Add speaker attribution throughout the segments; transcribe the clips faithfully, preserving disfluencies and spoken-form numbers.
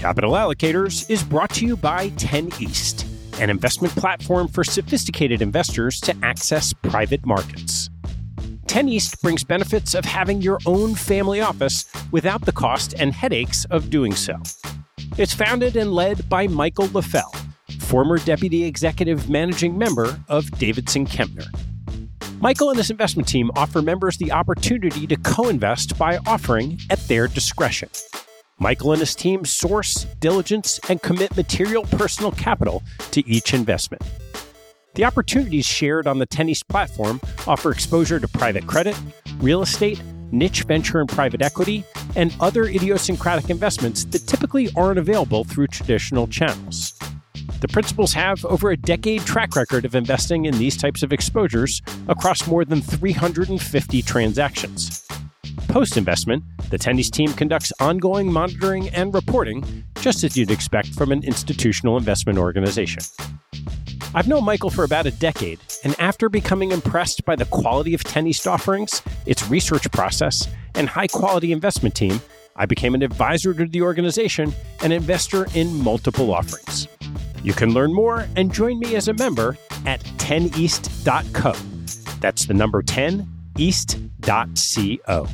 Speaker 1: Capital Allocators is brought to you by ten East, an investment platform for sophisticated investors to access private markets. ten East brings benefits of having your own family office without the cost and headaches of doing so. It's founded and led by Michael LaFell, former Deputy Executive Managing Member of Davidson Kempner. Michael and his investment team offer members the opportunity to co-invest by offering at their discretion. Michael and his team source, diligence, and commit material personal capital to each investment. The opportunities shared on the ten East platform offer exposure to private credit, real estate, niche venture and private equity, and other idiosyncratic investments that typically aren't available through traditional channels. The principals have over a decade track record of investing in these types of exposures across more than three hundred fifty transactions. Post-investment, the ten East team conducts ongoing monitoring and reporting, just as you'd expect from an institutional investment organization. I've known Michael for about a decade, and after becoming impressed by the quality of ten East offerings, its research process, and high-quality investment team, I became an advisor to the organization and investor in multiple offerings. You can learn more and join me as a member at ten east dot co. That's the number ten east dot co.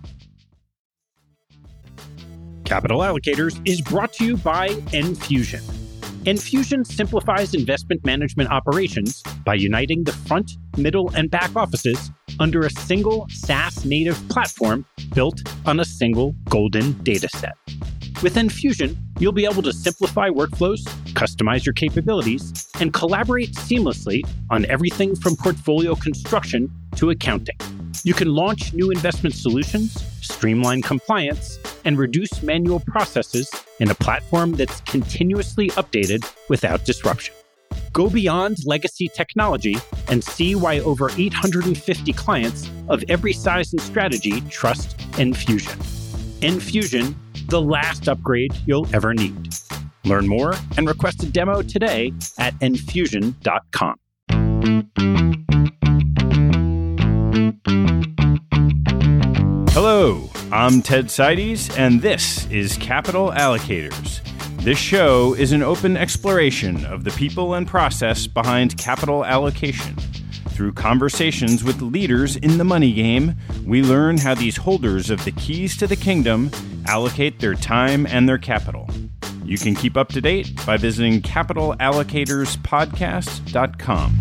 Speaker 1: Capital Allocators is brought to you by Enfusion. Enfusion simplifies investment management operations by uniting the front, middle, and back offices under a single SaaS-native platform built on a single golden data set. With Enfusion, you'll be able to simplify workflows, customize your capabilities, and collaborate seamlessly on everything from portfolio construction to accounting. You can launch new investment solutions, streamline compliance, and reduce manual processes in a platform that's continuously updated without disruption. Go beyond legacy technology and see why over eight hundred fifty clients of every size and strategy trust Enfusion. Enfusion, the last upgrade you'll ever need. Learn more and request a demo today at enfusion dot com.
Speaker 2: Hello, I'm Ted Seides, and this is Capital Allocators. This show is an open exploration of the people and process behind capital allocation. Through conversations with leaders in the money game, we learn how these holders of the keys to the kingdom allocate their time and their capital. You can keep up to date by visiting capital allocators podcast dot com.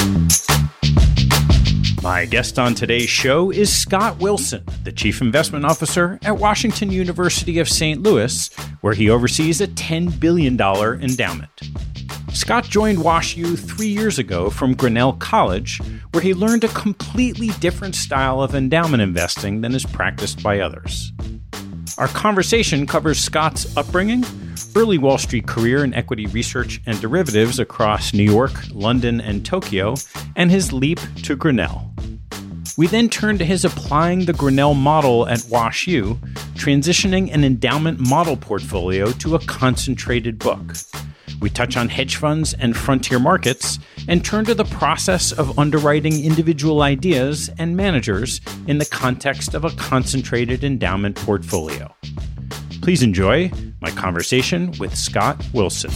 Speaker 2: My guest on today's show is Scott Wilson, the Chief Investment Officer at Washington University of Saint Louis, where he oversees a ten billion dollars endowment. Scott joined WashU three years ago from Grinnell College, where he learned a completely different style of endowment investing than is practiced by others. Our conversation covers Scott's upbringing, early Wall Street career in equity research and derivatives across New York, London, and Tokyo, and his leap to Grinnell. We then turn to his applying the Grinnell model at WashU, transitioning an endowment model portfolio to a concentrated book. We touch on hedge funds and frontier markets, and turn to the process of underwriting individual ideas and managers in the context of a concentrated endowment portfolio. Please enjoy my conversation with Scott Wilson.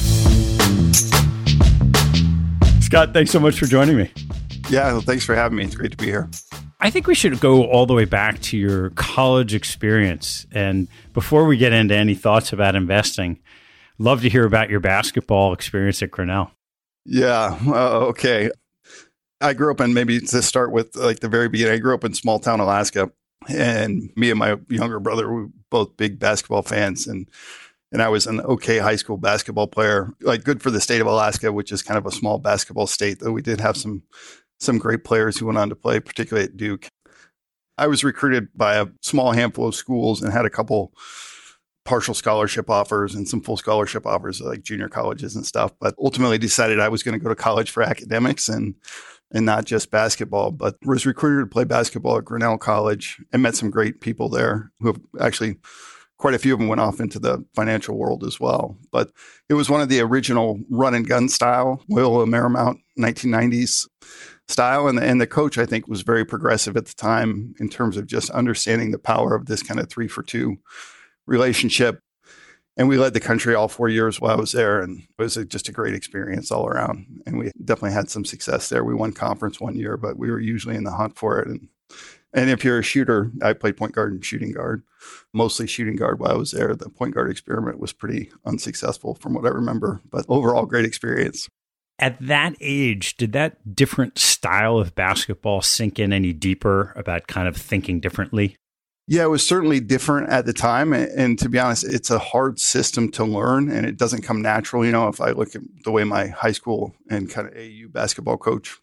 Speaker 2: Scott, thanks so much for joining me.
Speaker 3: Yeah, well, thanks for having me. It's great to be here.
Speaker 2: I think we should go all the way back to your college experience. And before we get into any thoughts about investing, love to hear about your basketball experience at Grinnell.
Speaker 3: Yeah, uh, okay. I grew up in, maybe to start with like the very beginning, I grew up in small town Alaska. And me and my younger brother were both big basketball fans. And and I was an okay high school basketball player, like good for the state of Alaska, which is kind of a small basketball state, though we did have some some great players who went on to play, particularly at Duke. I was recruited by a small handful of schools and had a couple partial scholarship offers and some full scholarship offers like junior colleges and stuff, but ultimately decided I was going to go to college for academics and and not just basketball, but was recruited to play basketball at Grinnell College and met some great people there who have actually, quite a few of them went off into the financial world as well. But it was one of the original run and gun style, Loyola Marymount nineteen nineties style. And the, and the coach, I think, was very progressive at the time in terms of just understanding the power of this kind of three for two relationship. And we led the country all four years while I was there. And it was a, just a great experience all around. And we definitely had some success there. We won conference one year, but we were usually in the hunt for it. And And if you're a shooter, I played point guard and shooting guard, mostly shooting guard while I was there. The point guard experiment was pretty unsuccessful from what I remember, but overall great experience.
Speaker 2: At that age, did that different style of basketball sink in any deeper about kind of thinking differently?
Speaker 3: Yeah, it was certainly different at the time. And, and to be honest, it's a hard system to learn and it doesn't come natural. You know, if I look at the way my high school and kind of A U basketball coach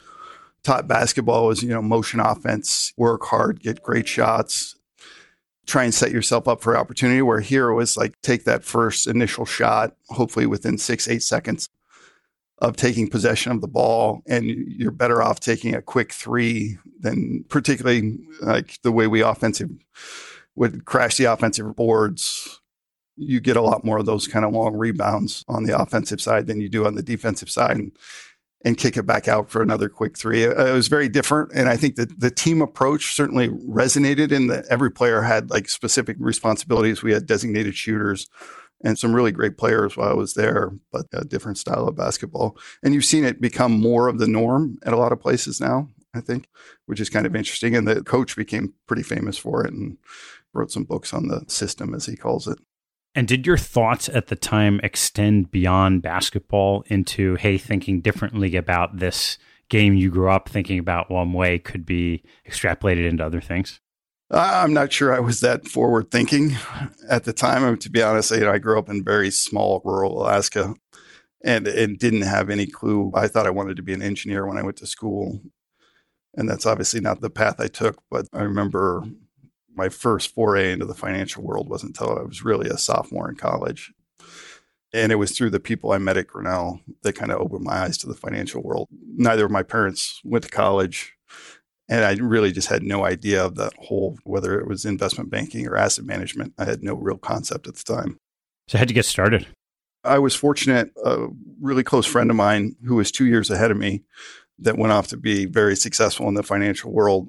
Speaker 3: taught basketball was, you know, motion offense, work hard, get great shots, try and set yourself up for opportunity, where here it was like, take that first initial shot, hopefully within six, eight seconds of taking possession of the ball. And you're better off taking a quick three than particularly like the way we offensive would crash the offensive boards. You get a lot more of those kind of long rebounds on the offensive side than you do on the defensive side. And, and kick it back out for another quick three. It, it was very different. And I think that the team approach certainly resonated in that every player had like specific responsibilities. We had designated shooters and some really great players while I was there, but a different style of basketball. And you've seen it become more of the norm at a lot of places now, I think, which is kind of interesting. And the coach became pretty famous for it and wrote some books on the system, as he calls it.
Speaker 2: And did your thoughts at the time extend beyond basketball into, hey, thinking differently about this game you grew up thinking about one way could be extrapolated into other things?
Speaker 3: I'm not sure I was that forward thinking at the time. I mean, to be honest, you know, I grew up in very small rural Alaska and, and didn't have any clue. I thought I wanted to be an engineer when I went to school. And that's obviously not the path I took. But I remember my first foray into the financial world wasn't until I was really a sophomore in college. And it was through the people I met at Grinnell that kind of opened my eyes to the financial world. Neither of my parents went to college. And I really just had no idea of that whole, whether it was investment banking or asset management. I had no real concept at the time.
Speaker 2: So how'd you get started?
Speaker 3: I was fortunate, a really close friend of mine who was two years ahead of me that went off to be very successful in the financial world.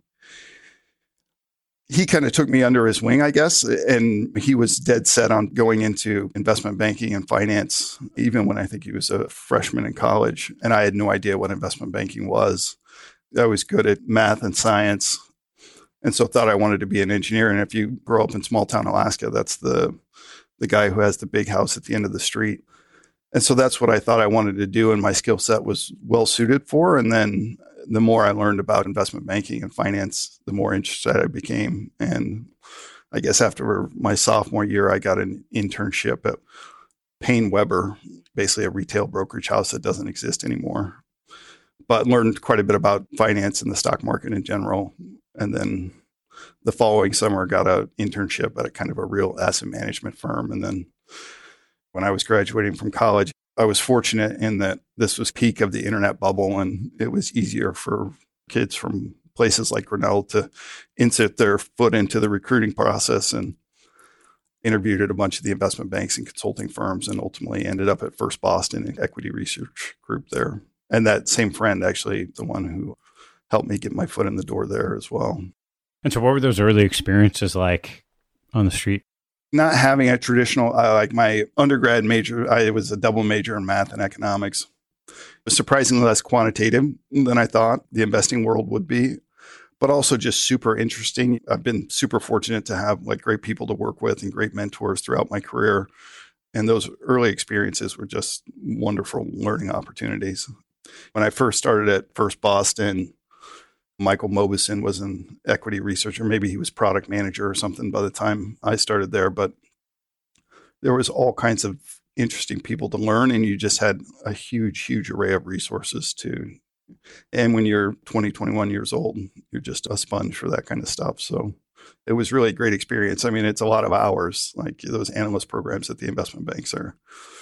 Speaker 3: He kind of took me under his wing, I guess, and he was dead set on going into investment banking and finance, even when I think he was a freshman in college. And I had no idea what investment banking was. I was good at math and science, and so thought I wanted to be an engineer. And if you grow up in small town Alaska, that's the the guy who has the big house at the end of the street. And so that's what I thought I wanted to do, and my skill set was well suited for. And then the more I learned about investment banking and finance, the more interested I became. And I guess after my sophomore year, I got an internship at Payne Weber, basically a retail brokerage house that doesn't exist anymore, but learned quite a bit about finance and the stock market in general. And then the following summer, got an internship at a kind of a real asset management firm. And then when I was graduating from college, I was fortunate in that this was peak of the internet bubble, and it was easier for kids from places like Grinnell to insert their foot into the recruiting process, and interviewed at a bunch of the investment banks and consulting firms, and ultimately ended up at First Boston Equity Research Group there. And that same friend, actually, the one who helped me get my foot in the door there as well.
Speaker 2: And so what were those early experiences like on the street?
Speaker 3: Not having a traditional, uh, like my undergrad major, I was a double major in math and economics. It was surprisingly less quantitative than I thought the investing world would be, but also just super interesting. I've been super fortunate to have like great people to work with and great mentors throughout my career. And those early experiences were just wonderful learning opportunities. When I first started at First Boston, Michael Mobison was an equity researcher. Maybe he was product manager or something by the time I started there. But there was all kinds of interesting people to learn, and you just had a huge, huge array of resources to. And when you're twenty, twenty-one years old, you're just a sponge for that kind of stuff. So it was really a great experience. I mean, it's a lot of hours. Like those analyst programs at the investment banks are,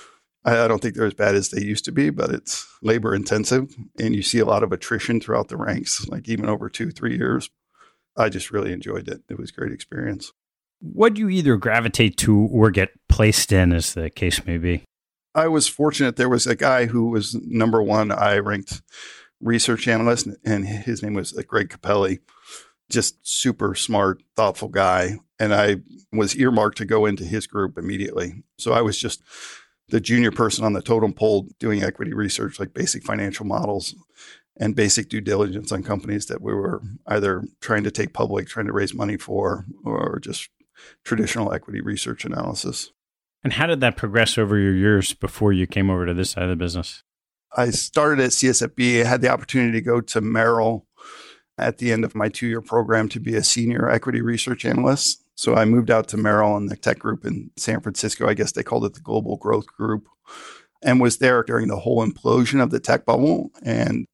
Speaker 3: I don't think they're as bad as they used to be, but it's labor intensive, and you see a lot of attrition throughout the ranks, like even over two, three years. I just really enjoyed it. It was a great experience.
Speaker 2: What do you either gravitate to or get placed in, as the case may be?
Speaker 3: I was fortunate. There was a guy who was number one I ranked research analyst, and his name was Greg Capelli. just super smart, thoughtful guy. And I was earmarked to go into his group immediately. So I was just the junior person on the totem pole doing equity research, like basic financial models and basic due diligence on companies that we were either trying to take public, trying to raise money for, or just traditional equity research analysis.
Speaker 2: And how did that progress over your years before you came over to this side of the business?
Speaker 3: I started at C S F B. I had the opportunity to go to Merrill at the end of my two-year program to be a senior equity research analyst. So I moved out to Merrill and the tech group in San Francisco. I guess they called it the Global Growth Group, and was there during the whole implosion of the tech bubble, and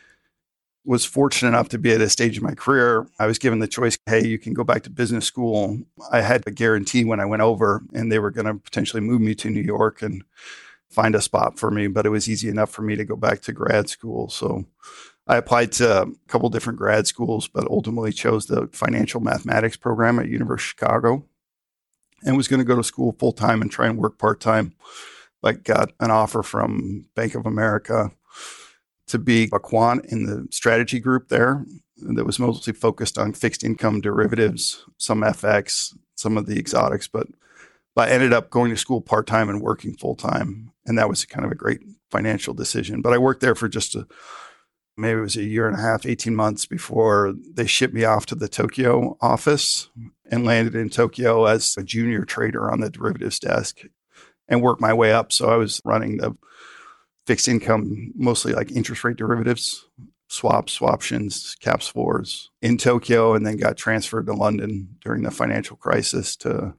Speaker 3: was fortunate enough to be at a stage in my career. I was given the choice, hey, you can go back to business school. I had a guarantee when I went over, and they were going to potentially move me to New York and find a spot for me, but it was easy enough for me to go back to grad school. So I applied to a couple different grad schools, but ultimately chose the financial mathematics program at University of Chicago and was going to go to school full time and try and work part time. But got an offer from Bank of America to be a quant in the strategy group there that was mostly focused on fixed income derivatives, some F X, some of the exotics, but, but I ended up going to school part time and working full time. And that was kind of a great financial decision. But I worked there for just a maybe it was a year and a half, eighteen months before they shipped me off to the Tokyo office and landed in Tokyo as a junior trader on the derivatives desk and worked my way up. So I was running the fixed income, mostly like interest rate derivatives, swaps, swaptions, caps, floors in Tokyo, and then got transferred to London during the financial crisis to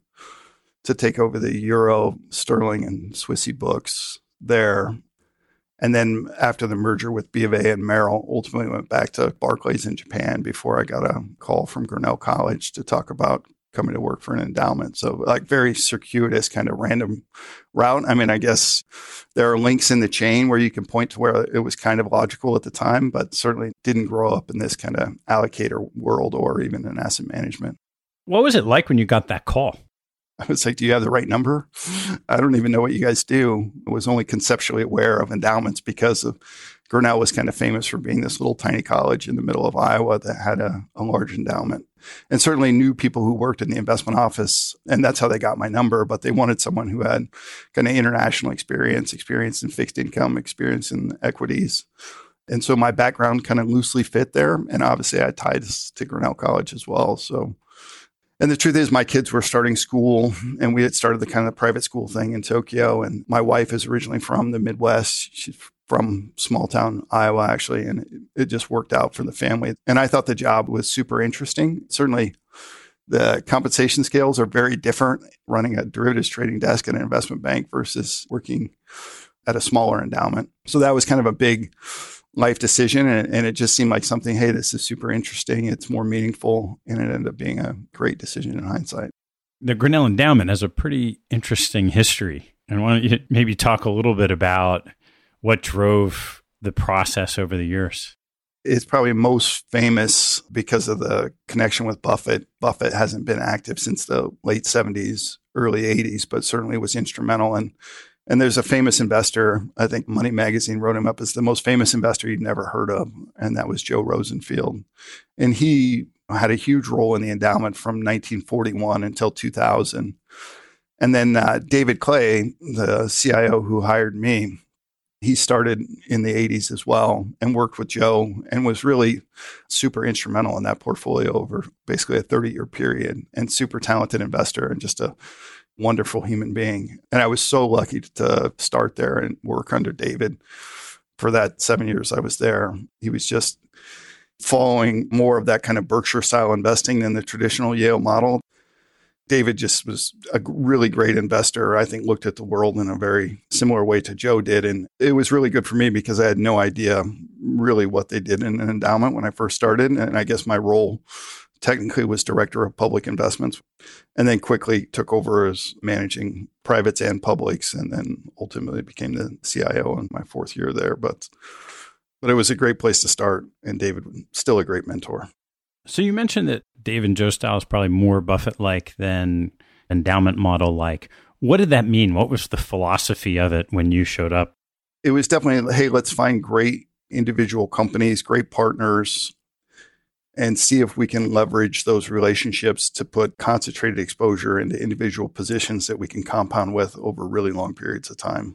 Speaker 3: to take over the Euro, Sterling, and Swissy books there. And then after the merger with B of A and Merrill, ultimately went back to Barclays in Japan before I got a call from Grinnell College to talk about coming to work for an endowment. So like very circuitous kind of random route. I mean, I guess there are links in the chain where you can point to where it was kind of logical at the time, but certainly didn't grow up in this kind of allocator world or even in asset management.
Speaker 2: What was it like when you got that call?
Speaker 3: I was like, do you have the right number? I don't even know what you guys do. I was only conceptually aware of endowments because of Grinnell was kind of famous for being this little tiny college in the middle of Iowa that had a, a large endowment, and certainly knew people who worked in the investment office. And that's how they got my number. But they wanted someone who had kind of international experience, experience in fixed income, experience in equities. And so my background kind of loosely fit there. And obviously I had ties to Grinnell College as well. So And the truth is, my kids were starting school, and we had started the kind of private school thing in Tokyo. And my wife is originally from the Midwest. She's from small town Iowa, actually, and it, it just worked out for the family. And I thought the job was super interesting. Certainly, the compensation scales are very different running a derivatives trading desk at an investment bank versus working at a smaller endowment. So that was kind of a big life decision. And, and it just seemed like something, hey, this is super interesting. It's more meaningful. And it ended up being a great decision in hindsight.
Speaker 2: The Grinnell Endowment has a pretty interesting history. And why don't you maybe talk a little bit about what drove the process over the years?
Speaker 3: It's probably most famous because of the connection with Buffett. Buffett hasn't been active since the late seventies, early eighties, but certainly was instrumental. And And there's a famous investor, I think Money Magazine wrote him up as the most famous investor you'd never heard of, and that was Joe Rosenfield. And he had a huge role in the endowment from nineteen forty-one until two thousand. And then uh, David Clay, the C I O who hired me, he started in the eighties as well and worked with Joe and was really super instrumental in that portfolio over basically a thirty-year period, and super talented investor and just a wonderful human being. And I was so lucky to start there and work under David for that seven years I was there. He was just following more of that kind of Berkshire style investing than the traditional Yale model. David just was a really great investor. I think looked at the world in a very similar way to Joe did. And it was really good for me because I had no idea really what they did in an endowment when I first started. And I guess my role technically was director of public investments, and then quickly took over as managing privates and publics, and then ultimately became the C I O in my fourth year there. But but it was a great place to start, and David was still a great mentor.
Speaker 2: So you mentioned that Dave and Joe style is probably more Buffett-like than endowment model-like. What did that mean? What was the philosophy of it when you showed up?
Speaker 3: It was definitely, hey, let's find great individual companies, great partners, and see if we can leverage those relationships to put concentrated exposure into individual positions that we can compound with over really long periods of time.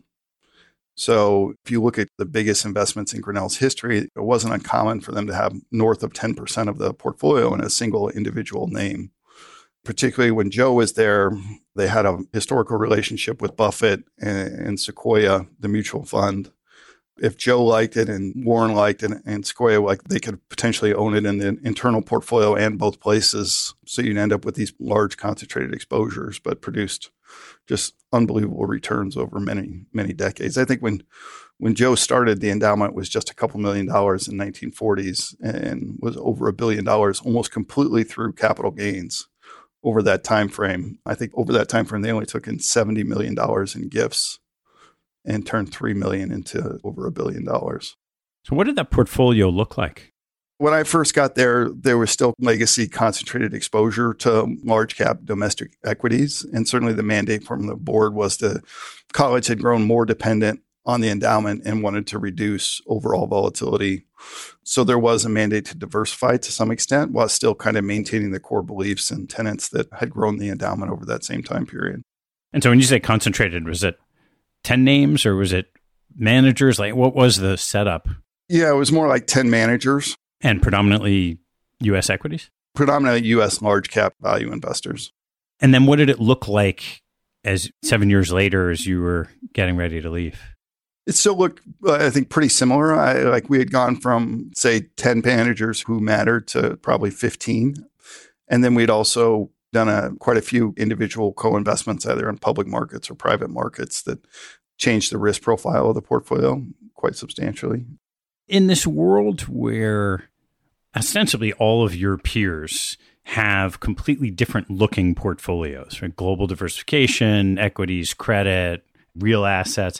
Speaker 3: So if you look at the biggest investments in Grinnell's history, it wasn't uncommon for them to have north of ten percent of the portfolio in a single individual name. Particularly when Joe was there, they had a historical relationship with Buffett and, and Sequoia, the mutual fund. If Joe liked it and Warren liked it and Sequoia liked it, they could potentially own it in the internal portfolio and both places. So you'd end up with these large concentrated exposures, but produced just unbelievable returns over many, many decades. I think when when Joe started, the endowment was just a couple million dollars in the nineteen forties and was over a billion dollars almost completely through capital gains over that time frame. I think over that time frame, they only took in seventy million dollars in gifts and turned three million into over a billion dollars.
Speaker 2: So what did that portfolio look like?
Speaker 3: When I first got there, there was still legacy concentrated exposure to large cap domestic equities. And certainly the mandate from the board was the college had grown more dependent on the endowment and wanted to reduce overall volatility. So there was a mandate to diversify to some extent while still kind of maintaining the core beliefs and tenets that had grown the endowment over that same time period.
Speaker 2: And so when you say concentrated, was it ten names or was it managers? Like what was the setup?
Speaker 3: Yeah, it was more like ten managers.
Speaker 2: And predominantly U S equities?
Speaker 3: Predominantly U S large cap value investors.
Speaker 2: And then what did it look like as seven years later as you were getting ready to leave?
Speaker 3: It still looked, uh, I think, pretty similar. I, like we had gone from, say, ten managers who mattered to probably fifteen. And then we'd also done a, quite a few individual co-investments, either in public markets or private markets, that changed the risk profile of the portfolio quite substantially.
Speaker 2: In this world where ostensibly all of your peers have completely different looking portfolios, right? Global diversification, equities, credit, real assets,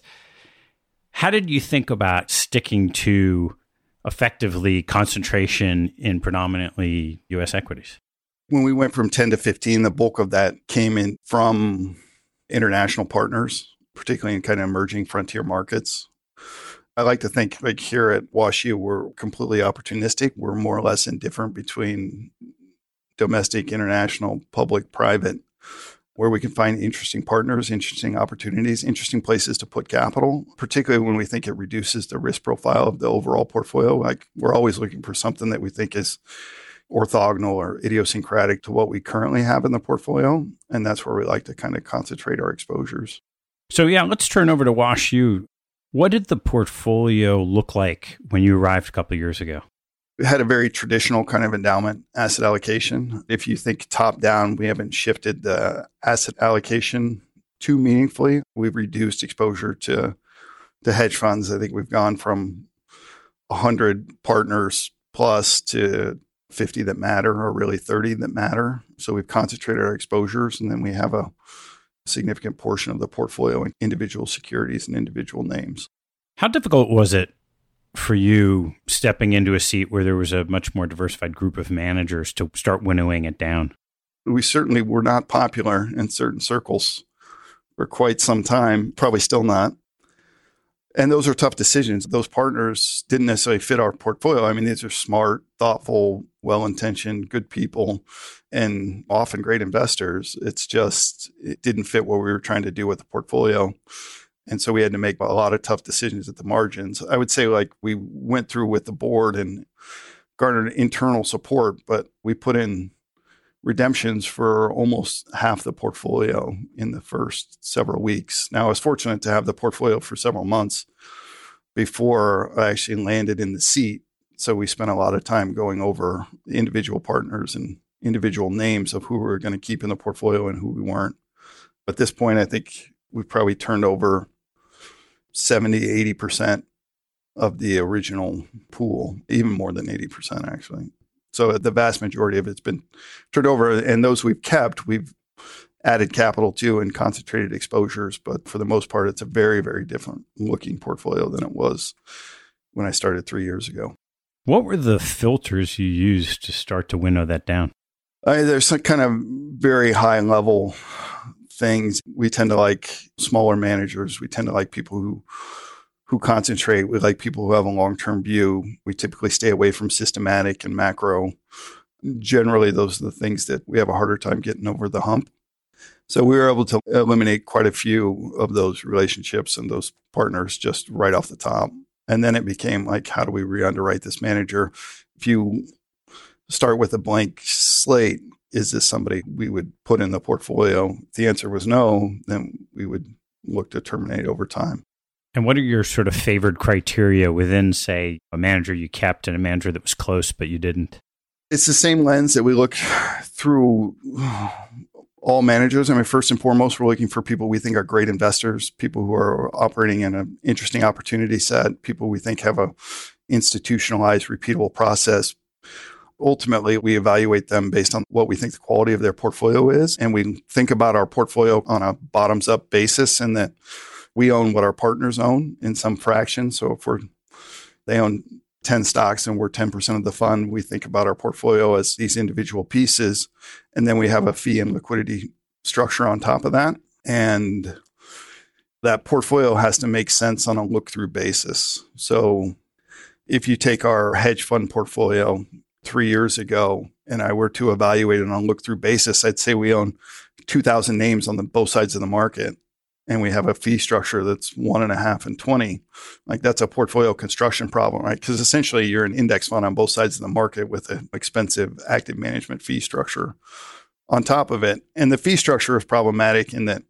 Speaker 2: how did you think about sticking to effectively concentration in predominantly U S equities?
Speaker 3: When we went from ten to fifteen, the bulk of that came in from international partners, particularly in kind of emerging frontier markets. I like to think like here at WashU, we're completely opportunistic. We're more or less indifferent between domestic, international, public, private, where we can find interesting partners, interesting opportunities, interesting places to put capital, particularly when we think it reduces the risk profile of the overall portfolio. Like we're always looking for something that we think is orthogonal or idiosyncratic to what we currently have in the portfolio. And that's where we like to kind of concentrate our exposures.
Speaker 2: So yeah, let's turn over to WashU. What did the portfolio look like when you arrived a couple of years ago?
Speaker 3: We had a very traditional kind of endowment asset allocation. If you think top down, we haven't shifted the asset allocation too meaningfully. We've reduced exposure to the hedge funds. I think we've gone from one hundred partners plus to fifty that matter, or really thirty that matter. So we've concentrated our exposures, and then we have a significant portion of the portfolio in individual securities and individual names.
Speaker 2: How difficult was it for you stepping into a seat where there was a much more diversified group of managers to start winnowing it down?
Speaker 3: We certainly were not popular in certain circles for quite some time, probably still not. And those are tough decisions. Those partners didn't necessarily fit our portfolio. I mean, these are smart, thoughtful, well-intentioned, good people, and often great investors. It's just, it didn't fit what we were trying to do with the portfolio. And so we had to make a lot of tough decisions at the margins. I would say like we went through with the board and garnered internal support, but we put in redemptions for almost half the portfolio in the first several weeks. Now, I was fortunate to have the portfolio for several months before I actually landed in the seat. So we spent a lot of time going over the individual partners and individual names of who we were going to keep in the portfolio and who we weren't. At this point, I think we've probably turned over seventy, eighty percent of the original pool, even more than eighty percent actually. So the vast majority of it's been turned over, and those we've kept, we've added capital to and concentrated exposures. But for the most part, it's a very, very different looking portfolio than it was when I started three years ago.
Speaker 2: What were the filters you used to start to winnow that down?
Speaker 3: I, there's some kind of very high level things. We tend to like smaller managers. We tend to like people who who concentrate. We like people who have a long-term view. We typically stay away from systematic and macro. Generally, those are the things that we have a harder time getting over the hump. So we were able to eliminate quite a few of those relationships and those partners just right off the top. And then it became like, how do we re-underwrite this manager? If you start with a blank slate, is this somebody we would put in the portfolio? If the answer was no, then we would look to terminate over time.
Speaker 2: And what are your sort of favored criteria within, say, a manager you kept and a manager that was close but you didn't?
Speaker 3: It's the same lens that we look through all managers. I mean, first and foremost, we're looking for people we think are great investors, people who are operating in an interesting opportunity set, people we think have a institutionalized, repeatable process. Ultimately, we evaluate them based on what we think the quality of their portfolio is. And we think about our portfolio on a bottoms-up basis, and that we own what our partners own in some fraction. So if we're, they own ten stocks and we're ten percent of the fund, we think about our portfolio as these individual pieces. And then we have a fee and liquidity structure on top of that. And that portfolio has to make sense on a look-through basis. So if you take our hedge fund portfolio three years ago and I were to evaluate it on a look-through basis, I'd say we own two thousand names on the both sides of the market. And we have a fee structure that's one and a half and twenty. Like, that's a portfolio construction problem, right? Because essentially you're an index fund on both sides of the market with an expensive active management fee structure on top of it. And the fee structure is problematic in that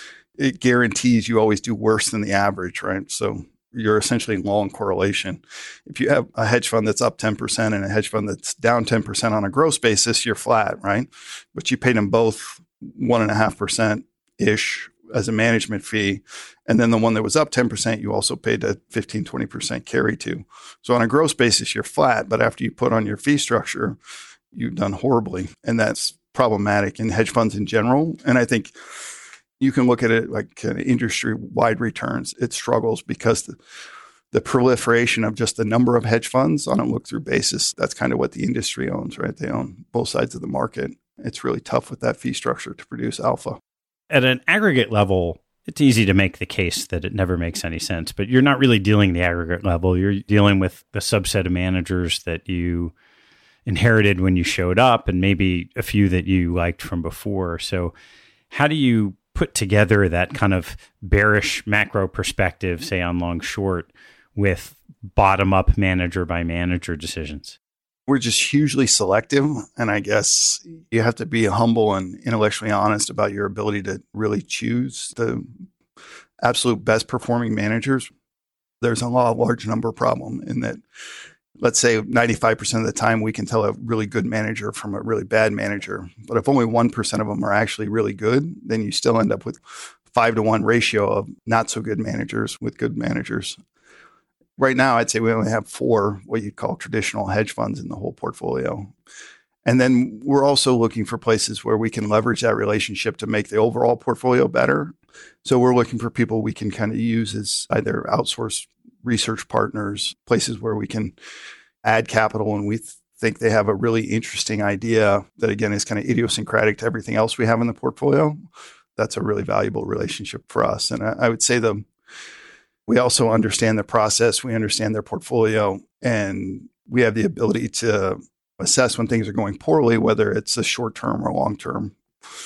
Speaker 3: it guarantees you always do worse than the average, right? So you're essentially long correlation. If you have a hedge fund that's up ten percent and a hedge fund that's down ten percent on a gross basis, you're flat, right? But you paid them both one and a half percent ish as a management fee. And then the one that was up ten percent, you also paid a fifteen, twenty percent carry to. So on a gross basis, you're flat. But after you put on your fee structure, you've done horribly. And that's problematic in hedge funds in general. And I think you can look at it like kind of industry-wide returns. It struggles because the, the proliferation of just the number of hedge funds on a look-through basis, that's kind of what the industry owns, right? They own both sides of the market. It's really tough with that fee structure to produce alpha.
Speaker 2: At an aggregate level, it's easy to make the case that it never makes any sense, but you're not really dealing the aggregate level. You're dealing with the subset of managers that you inherited when you showed up and maybe a few that you liked from before. So how do you put together that kind of bearish macro perspective, say on long short, with bottom-up manager by manager decisions?
Speaker 3: We're just hugely selective. And I guess you have to be humble and intellectually honest about your ability to really choose the absolute best performing managers. There's a lot, large number problem in that, let's say ninety-five percent of the time we can tell a really good manager from a really bad manager. But if only one percent of them are actually really good, then you still end up with five to one ratio of not so good managers with good managers. Right now, I'd say we only have four what you'd call traditional hedge funds in the whole portfolio. And then we're also looking for places where we can leverage that relationship to make the overall portfolio better. So we're looking for people we can kind of use as either outsourced research partners, places where we can add capital and we th- think they have a really interesting idea that, again, is kind of idiosyncratic to everything else we have in the portfolio. That's a really valuable relationship for us. And I, I would say the we also understand the process, we understand their portfolio, and we have the ability to assess when things are going poorly, whether it's a short-term or long-term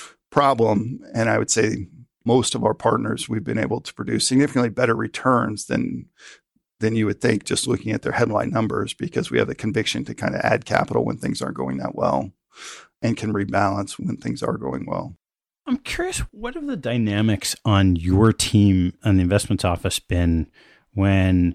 Speaker 3: problem. And I would say most of our partners, we've been able to produce significantly better returns than than you would think just looking at their headline numbers, because we have the conviction to kind of add capital when things aren't going that well and can rebalance when things are going well.
Speaker 2: I'm curious, what have the dynamics on your team on the investments office been when,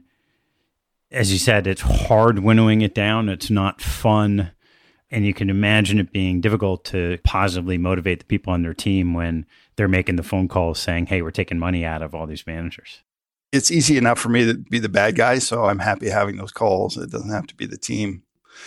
Speaker 2: as you said, it's hard winnowing it down, it's not fun, and you can imagine it being difficult to positively motivate the people on their team when they're making the phone calls saying, hey, we're taking money out of all these managers?
Speaker 3: It's easy enough for me to be the bad guy, so I'm happy having those calls. It doesn't have to be the team.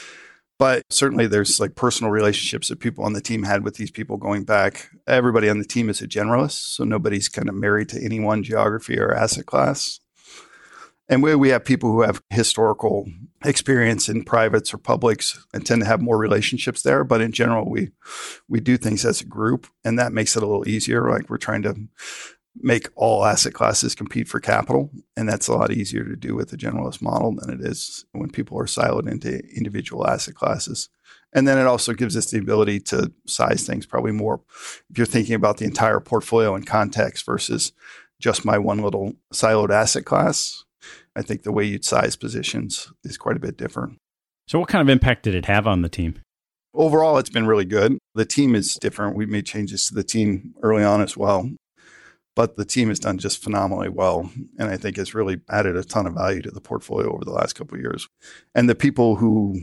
Speaker 3: But certainly there's like personal relationships that people on the team had with these people going back. Everybody on the team is a generalist, so nobody's kind of married to any one geography or asset class. And we, we have people who have historical experience in privates or publics and tend to have more relationships there. But in general, we we do things as a group, and that makes it a little easier. Like we're trying to make all asset classes compete for capital. And that's a lot easier to do with the generalist model than it is when people are siloed into individual asset classes. And then it also gives us the ability to size things probably more if you're thinking about the entire portfolio in context versus just my one little siloed asset class. I think the way you'd size positions is quite a bit different.
Speaker 2: So what kind of impact did it have on the team?
Speaker 3: Overall, it's been really good. The team is different. We made changes to the team early on as well. But the team has done just phenomenally well. And I think it's really added a ton of value to the portfolio over the last couple of years. And the people who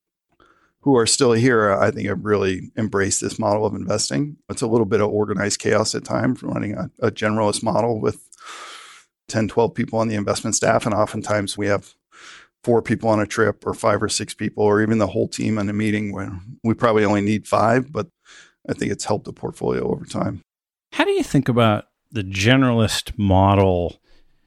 Speaker 3: who are still here, I think have really embraced this model of investing. It's a little bit of organized chaos at times, running a, a generalist model with ten, twelve people on the investment staff. And oftentimes we have four people on a trip or five or six people, or even the whole team in a meeting where we probably only need five, but I think it's helped the portfolio over time.
Speaker 2: How do you think about the generalist model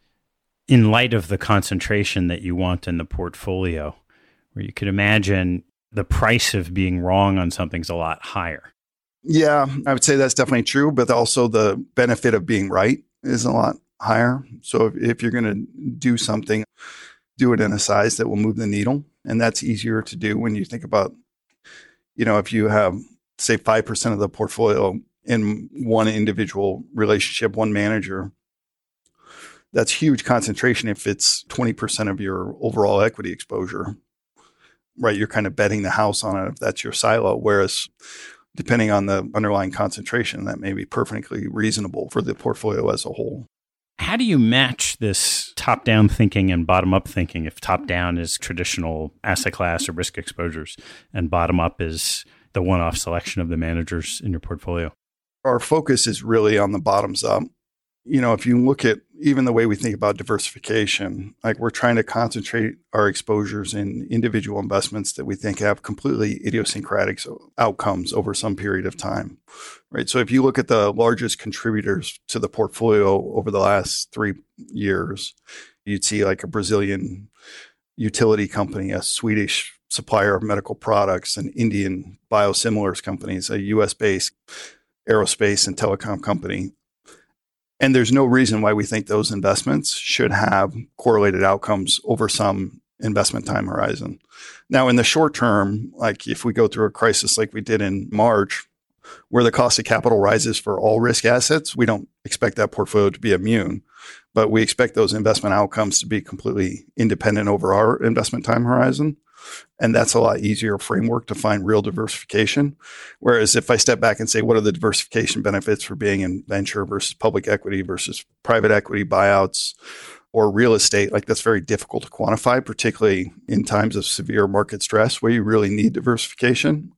Speaker 2: in light of the concentration that you want in the portfolio, where you could imagine the price of being wrong on something's a lot higher?
Speaker 3: Yeah, I would say that's definitely true, but also the benefit of being right is a lot higher. So if, if you're going to do something, do it in a size that will move the needle. And that's easier to do when you think about, you know, if you have, say, five percent of the portfolio in one individual relationship, one manager, that's huge concentration if it's twenty percent of your overall equity exposure, right? You're kind of betting the house on it if that's your silo. Whereas depending on the underlying concentration, that may be perfectly reasonable for the portfolio as a whole.
Speaker 2: How do you match this top-down thinking and bottom-up thinking if top-down is traditional asset class or risk exposures and bottom-up is the one-off selection of the managers in your portfolio?
Speaker 3: Our focus is really on the bottoms up. You know, if you look at even the way we think about diversification, like we're trying to concentrate our exposures in individual investments that we think have completely idiosyncratic outcomes over some period of time, right? So if you look at the largest contributors to the portfolio over the last three years, you'd see like a Brazilian utility company, a Swedish supplier of medical products, an Indian biosimilars companies, a U S-based aerospace and telecom company. And there's no reason why we think those investments should have correlated outcomes over some investment time horizon. Now, in the short term, like if we go through a crisis like we did in March, where the cost of capital rises for all risk assets, we don't expect that portfolio to be immune, but we expect those investment outcomes to be completely independent over our investment time horizon. And that's a lot easier framework to find real diversification. Whereas if I step back and say, what are the diversification benefits for being in venture versus public equity versus private equity buyouts or real estate, like that's very difficult to quantify, particularly in times of severe market stress where you really need diversification.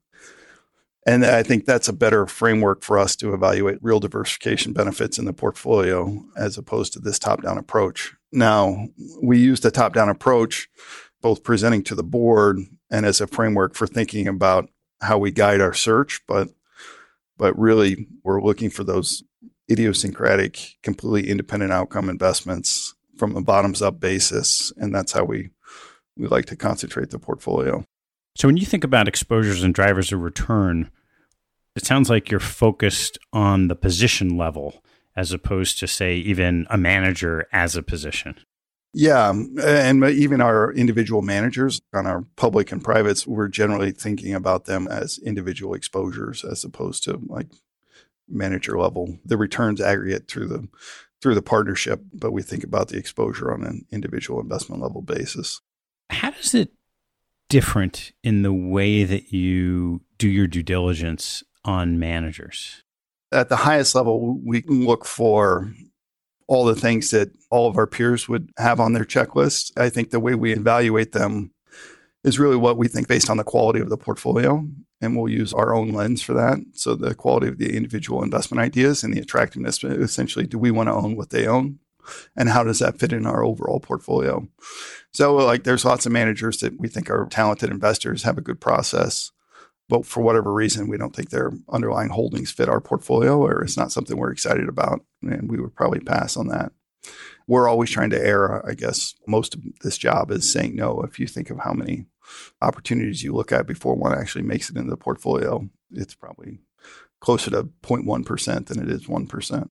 Speaker 3: And I think that's a better framework for us to evaluate real diversification benefits in the portfolio as opposed to this top-down approach. Now, we use the top-down approach both presenting to the board and as a framework for thinking about how we guide our search. But, but really, we're looking for those idiosyncratic, completely independent outcome investments from a bottoms-up basis. And that's how we, we like to concentrate the portfolio.
Speaker 2: So when you think about exposures and drivers of return, it sounds like you're focused on the position level as opposed to, say, even a manager as a position.
Speaker 3: Yeah. And even our individual managers on our public and privates, we're generally thinking about them as individual exposures as opposed to like manager level. The returns aggregate through the through the partnership, but we think about the exposure on an individual investment level basis.
Speaker 2: How does it different in the way that you do your due diligence on managers?
Speaker 3: At the highest level, we can look for all the things that all of our peers would have on their checklist. I think the way we evaluate them is really what we think based on the quality of the portfolio. And we'll use our own lens for that. So the quality of the individual investment ideas and the attractiveness, essentially, do we want to own what they own? And how does that fit in our overall portfolio? So like there's lots of managers that we think are talented investors, have a good process, but for whatever reason, we don't think their underlying holdings fit our portfolio or it's not something we're excited about. And we would probably pass on that. We're always trying to err. I guess most of this job is saying no. If you think of how many opportunities you look at before one actually makes it into the portfolio, it's probably closer to zero point one percent than it is one percent.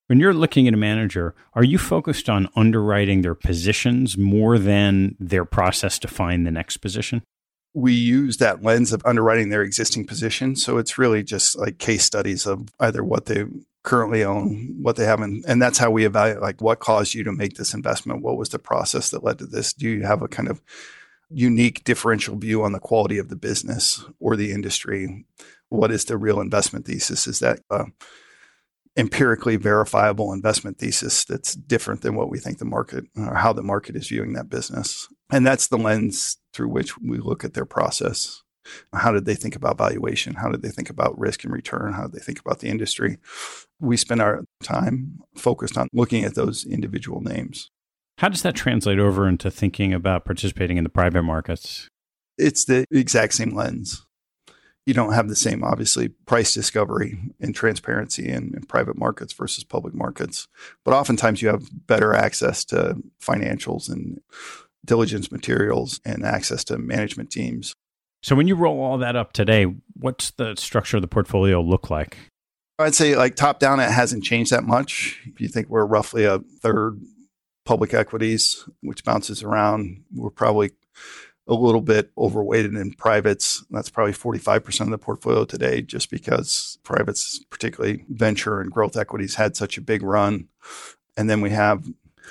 Speaker 2: When you're looking at a manager, are you focused on underwriting their positions more than their process to find the next position?
Speaker 3: We use that lens of underwriting their existing position. So it's really just like case studies of either what they currently own, what they haven't. And that's how we evaluate, like, what caused you to make this investment? What was the process that led to this? Do you have a kind of unique differential view on the quality of the business or the industry? What is the real investment thesis? Is that uh, empirically verifiable investment thesis that's different than what we think the market or how the market is viewing that business? And that's the lens through which we look at their process. How did they think about valuation? How did they think about risk and return? How did they think about the industry? We spend our time focused on looking at those individual names.
Speaker 2: How does that translate over into thinking about participating in the private markets?
Speaker 3: It's the exact same lens. You don't have the same, obviously, price discovery and transparency in, in private markets versus public markets. But oftentimes you have better access to financials and diligence materials and access to management teams.
Speaker 2: So when you roll all that up today, what's the structure of the portfolio look like?
Speaker 3: I'd say like top down, it hasn't changed that much. If you think we're roughly a third public equities, which bounces around, we're probably a little bit overweighted in privates. That's probably forty-five percent of the portfolio today, just because privates, particularly venture and growth equities, had such a big run. And then we have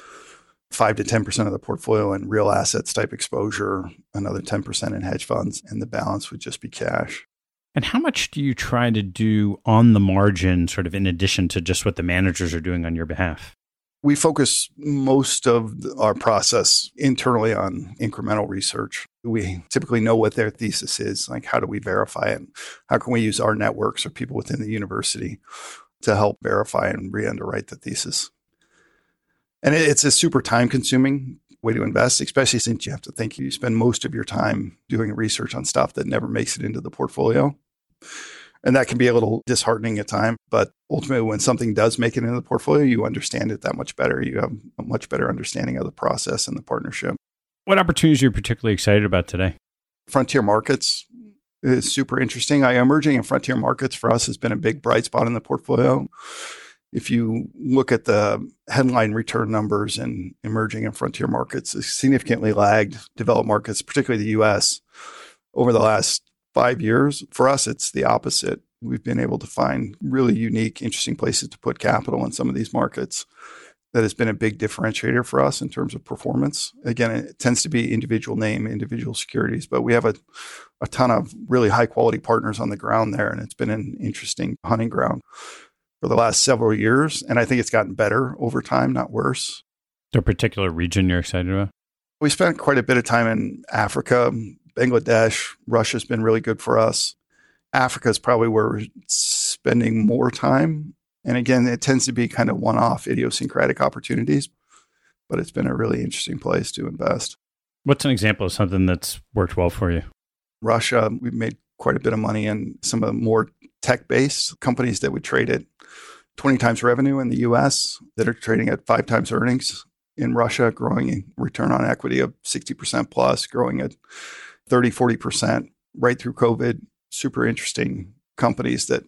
Speaker 3: five to ten percent of the portfolio in real assets type exposure, another ten percent in hedge funds, and the balance would just be cash.
Speaker 2: And how much do you try to do on the margin, sort of in addition to just what the managers are doing on your behalf?
Speaker 3: We focus most of our process internally on incremental research. We typically know what their thesis is. Like, how do we verify it? How can we use our networks or people within the university to help verify and re-underwrite the thesis? And it's a super time-consuming way to invest, especially since you have to think you spend most of your time doing research on stuff that never makes it into the portfolio. And that can be a little disheartening at times. But ultimately, when something does make it into the portfolio, you understand it that much better. You have a much better understanding of the process and the partnership.
Speaker 2: What opportunities are you particularly excited about today?
Speaker 3: Frontier markets is super interesting. I, emerging in frontier markets for us has been a big bright spot in the portfolio. If you look at the headline return numbers in emerging and frontier markets, it's significantly lagged developed markets, particularly the U S, over the last five years. For us, it's the opposite. We've been able to find really unique, interesting places to put capital in some of these markets. That has been a big differentiator for us in terms of performance. Again, it tends to be individual name, individual securities, but we have a, a ton of really high quality partners on the ground there, and it's been an interesting hunting ground for the last several years. And I think it's gotten better over time, not worse.
Speaker 2: Is there a particular region you're excited about?
Speaker 3: We spent quite a bit of time in Africa, Bangladesh. Russia's been really good for us. Africa is probably where we're spending more time. And again, it tends to be kind of one-off idiosyncratic opportunities, but it's been a really interesting place to invest.
Speaker 2: What's an example of something that's worked well for you?
Speaker 3: Russia, we've made quite a bit of money in some of the more tech-based companies that would trade at twenty times revenue in the U S that are trading at five times earnings in Russia, growing a return on equity of sixty percent plus, growing at thirty, forty percent right through COVID. Super interesting companies that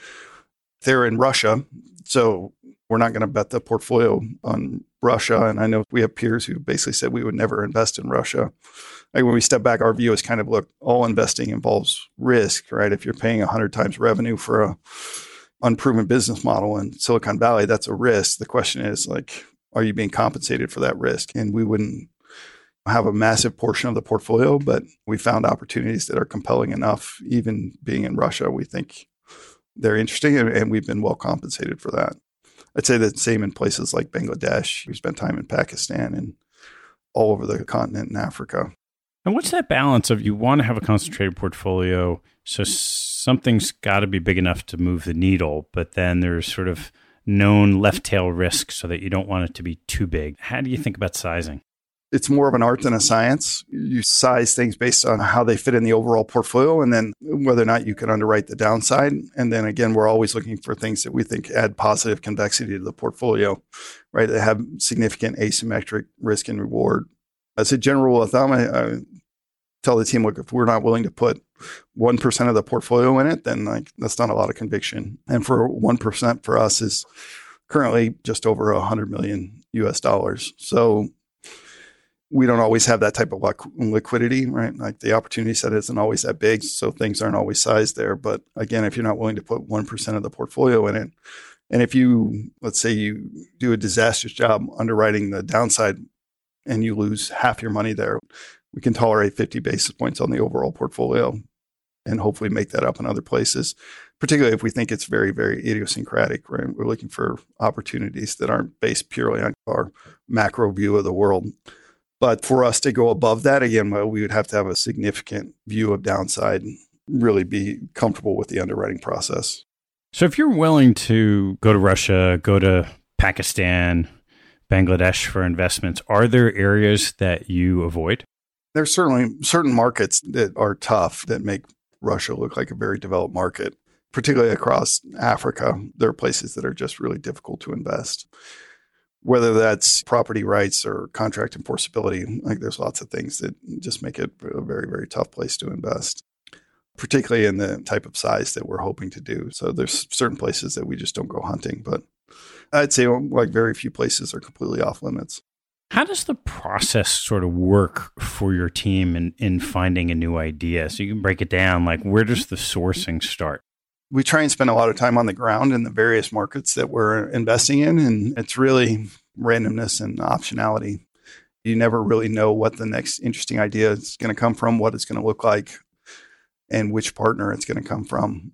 Speaker 3: they're in Russia. So we're not going to bet the portfolio on Russia. And I know we have peers who basically said we would never invest in Russia. Like, when we step back, our view is kind of, look, all investing involves risk, right? If you're paying one hundred times revenue for a unproven business model in Silicon Valley, that's a risk. The question is, like, are you being compensated for that risk? And we wouldn't have a massive portion of the portfolio, but we found opportunities that are compelling enough. Even being in Russia, we think they're interesting, and, and we've been well compensated for that. I'd say the same in places like Bangladesh. We spent time in Pakistan and all over the continent in Africa.
Speaker 2: And what's that balance of, you want to have a concentrated portfolio, so something's got to be big enough to move the needle, but then there's sort of known left tail risk so that you don't want it to be too big. How do you think about sizing?
Speaker 3: It's more of an art than a science. You size things based on how they fit in the overall portfolio, and then whether or not you can underwrite the downside. And then again, we're always looking for things that we think add positive convexity to the portfolio, right? That have significant asymmetric risk and reward. As a general rule of thumb, I, I tell the team, look, if we're not willing to put one percent of the portfolio in it, then like that's not a lot of conviction. And for one percent for us is currently just over one hundred million U S dollars. So we don't always have that type of liquidity, right? Like the opportunity set isn't always that big, so things aren't always sized there. But again, if you're not willing to put one percent of the portfolio in it, and if you, let's say you do a disastrous job underwriting the downside and you lose half your money there, we can tolerate fifty basis points on the overall portfolio and hopefully make that up in other places, particularly if we think it's very, very idiosyncratic, right? We're looking for opportunities that aren't based purely on our macro view of the world. But for us to go above that, again, well, we would have to have a significant view of downside and really be comfortable with the underwriting process.
Speaker 2: So if you're willing to go to Russia, go to Pakistan, Bangladesh for investments, are there areas that you avoid?
Speaker 3: There's certainly certain markets that are tough that make Russia look like a very developed market, particularly across Africa. There are places that are just really difficult to invest, whether that's property rights or contract enforceability. Like there's lots of things that just make it a very, very tough place to invest, particularly in the type of size that we're hoping to do. So there's certain places that we just don't go hunting, but I'd say like very few places are completely off limits.
Speaker 2: How does the process sort of work for your team in, in finding a new idea? So you can break it down, like where does the sourcing start?
Speaker 3: We try and spend a lot of time on the ground in the various markets that we're investing in, and it's really randomness and optionality. You never really know what the next interesting idea is going to come from, what it's going to look like, and which partner it's going to come from.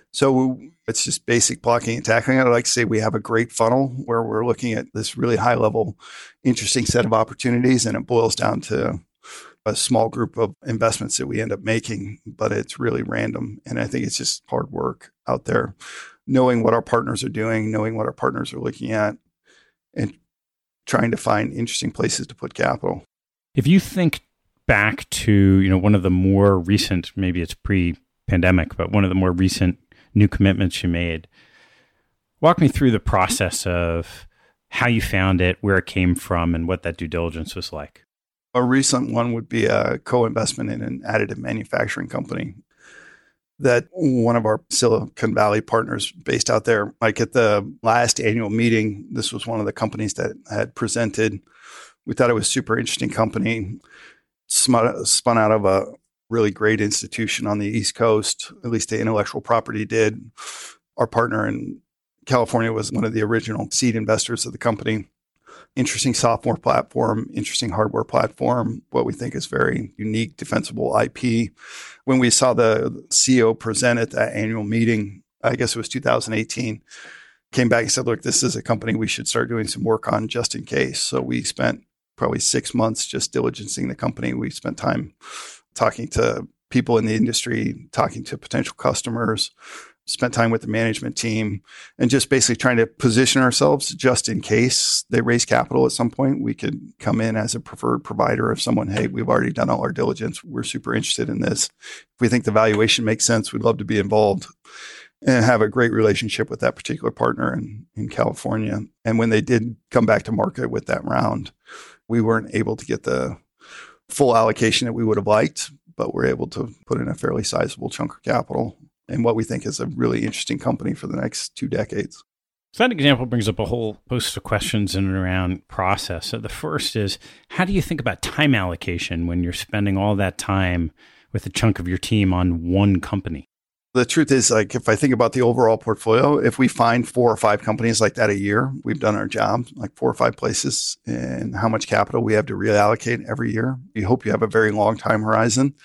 Speaker 3: So it's just basic blocking and tackling. I'd like to say we have a great funnel where we're looking at this really high level, interesting set of opportunities, and it boils down to a small group of investments that we end up making, but it's really random. And I think it's just hard work out there, knowing what our partners are doing, knowing what our partners are looking at, and trying to find interesting places to put capital.
Speaker 2: If you think back to, you know, one of the more recent, maybe it's pre-pandemic, but one of the more recent new commitments you made, walk me through the process of how you found it, where it came from, and what that due diligence was like.
Speaker 3: A recent one would be a co-investment in an additive manufacturing company that one of our Silicon Valley partners based out there, like at the last annual meeting, this was one of the companies that had presented. We thought it was a super interesting company, spun, spun out of a really great institution on the East Coast, at least the intellectual property did. Our partner in California was one of the original seed investors of the company. Interesting software platform, interesting hardware platform, what we think is very unique, defensible I P. When we saw the C E O present at that annual meeting, I guess it was two thousand eighteen, came back and said, look, this is a company we should start doing some work on just in case. So we spent probably six months just diligencing the company. We spent time talking to people in the industry, talking to potential customers, spent time with the management team, and just basically trying to position ourselves just in case they raise capital at some point. We could come in as a preferred provider of someone, hey, we've already done all our diligence. We're super interested in this. If we think the valuation makes sense, we'd love to be involved and have a great relationship with that particular partner in, in California. And when they did come back to market with that round, we weren't able to get the full allocation that we would have liked, but we're able to put in a fairly sizable chunk of capital and what we think is a really interesting company for the next two decades.
Speaker 2: So that example brings up a whole host of questions in and around process. So the first is, how do you think about time allocation when you're spending all that time with a chunk of your team on one company?
Speaker 3: The truth is, like, if I think about the overall portfolio, if we find four or five companies like that a year, we've done our job, like four or five places, and how much capital we have to reallocate every year. You hope you have a very long time horizon.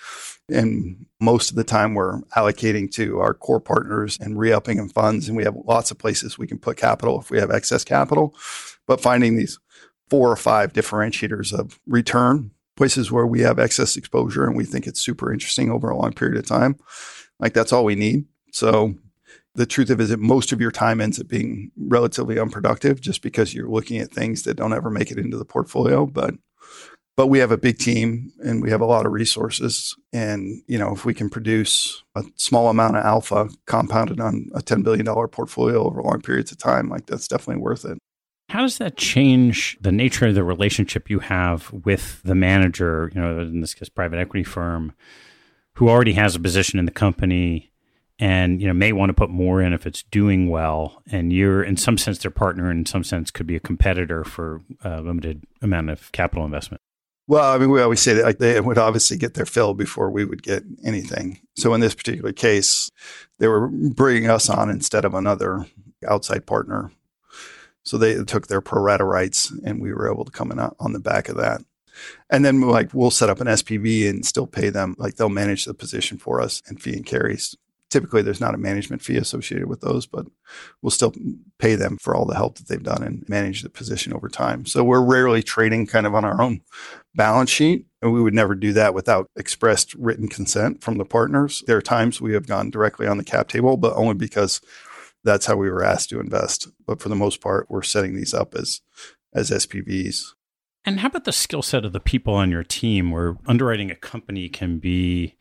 Speaker 3: And most of the time we're allocating to our core partners and re-upping in funds. And we have lots of places we can put capital if we have excess capital. But finding these four or five differentiators of return, places where we have excess exposure and we think it's super interesting over a long period of time, like that's all we need. So the truth of it is that most of your time ends up being relatively unproductive just because you're looking at things that don't ever make it into the portfolio. But But we have a big team and we have a lot of resources. And, you know, if we can produce a small amount of alpha compounded on a ten billion dollars portfolio over long periods of time, like that's definitely worth it.
Speaker 2: How does that change the nature of the relationship you have with the manager, you know, in this case, private equity firm, who already has a position in the company and, you know, may want to put more in if it's doing well. And you're, in some sense, their partner, and in some sense could be a competitor for a limited amount of capital investment.
Speaker 3: Well, I mean, we always say that like, they would obviously get their fill before we would get anything. So in this particular case, they were bringing us on instead of another outside partner. So they took their pro rata rights, and we were able to come in on the back of that. And then like we'll set up an S P V and still pay them. Like they'll manage the position for us and fee and carries. Typically, there's not a management fee associated with those, but we'll still pay them for all the help that they've done and manage the position over time. So we're rarely trading kind of on our own balance sheet, and we would never do that without expressed written consent from the partners. There are times we have gone directly on the cap table, but only because that's how we were asked to invest. But for the most part, we're setting these up as as S P Vs.
Speaker 2: And how about the skill set of the people on your team, where underwriting a company can be